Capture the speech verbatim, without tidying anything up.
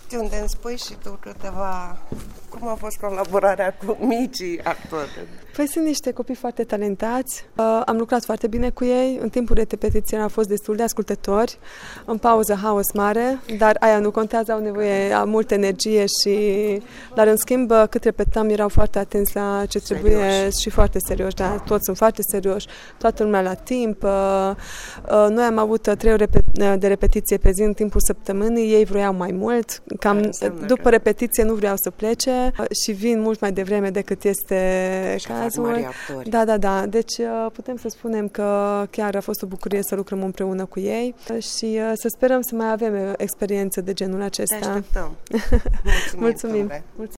De unde îmi spui și tu câteva... Cum a fost colaborarea cu micii actori? Păi sunt niște copii foarte talentați. Uh, am lucrat foarte bine cu ei. În timpul repetiției am fost destul de ascultători. În pauză, haos mare, dar aia nu contează, au nevoie, au multă energie și... Dar în schimb, cât repetam, erau foarte atenți la ce trebuie serioși. Și foarte serioși. Da, toți sunt foarte serioși, toată lumea la timp. Uh, uh, noi am avut trei ore de repetiție pe zi în timpul săptămânii, ei vroiau mai mult. Cam după că... repetiție nu vreau să plece și vin mult mai devreme decât este și cazul. Da, da, da. Deci putem să spunem că chiar a fost o bucurie să lucrăm împreună cu ei și să sperăm să mai avem experiență de genul acesta. Te așteptăm. Mulțumim. Mulțumim.